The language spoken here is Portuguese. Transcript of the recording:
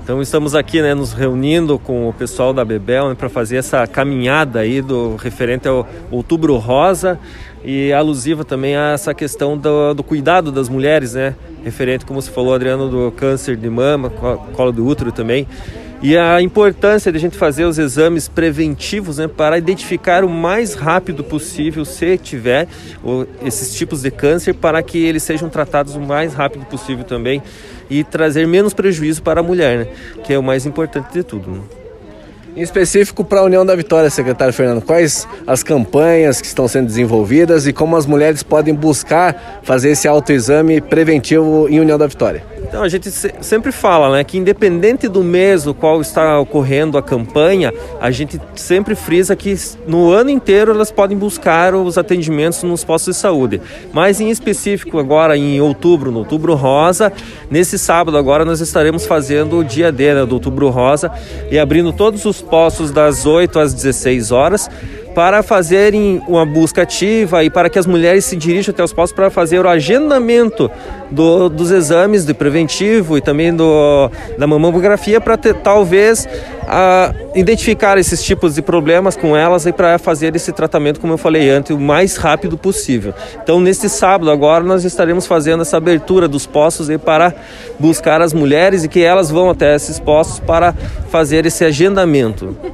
Então estamos aqui, né, nos reunindo com o pessoal da Bebel, né, para fazer essa caminhada aí referente ao Outubro Rosa e alusiva também a essa questão do cuidado das mulheres, né, referente, como você falou, Adriano, do câncer de mama, colo do útero também. E a importância de a gente fazer os exames preventivos, né, para identificar o mais rápido possível, se tiver esses tipos de câncer, para que eles sejam tratados o mais rápido possível também e trazer menos prejuízo para a mulher, né, que é o mais importante de tudo, né? Em específico para a União da Vitória, secretário Fernando, quais as campanhas que estão sendo desenvolvidas e como as mulheres podem buscar fazer esse autoexame preventivo em União da Vitória? Então a gente sempre fala, né, que independente do mês no qual está ocorrendo a campanha, a gente sempre frisa que no ano inteiro elas podem buscar os atendimentos nos postos de saúde. Mas em específico agora em outubro, no Outubro Rosa, nesse sábado agora nós estaremos fazendo o dia D, né, do Outubro Rosa e abrindo todos os postos das 8 às 16 horas para fazerem uma busca ativa e para que as mulheres se dirijam até os postos para fazer o agendamento dos exames de preventivo e também da mamografia para talvez identificar esses tipos de problemas com elas e para fazer esse tratamento, como eu falei antes, o mais rápido possível. Então, neste sábado agora, nós estaremos fazendo essa abertura dos postos para buscar as mulheres e que elas vão até esses postos para fazer esse agendamento.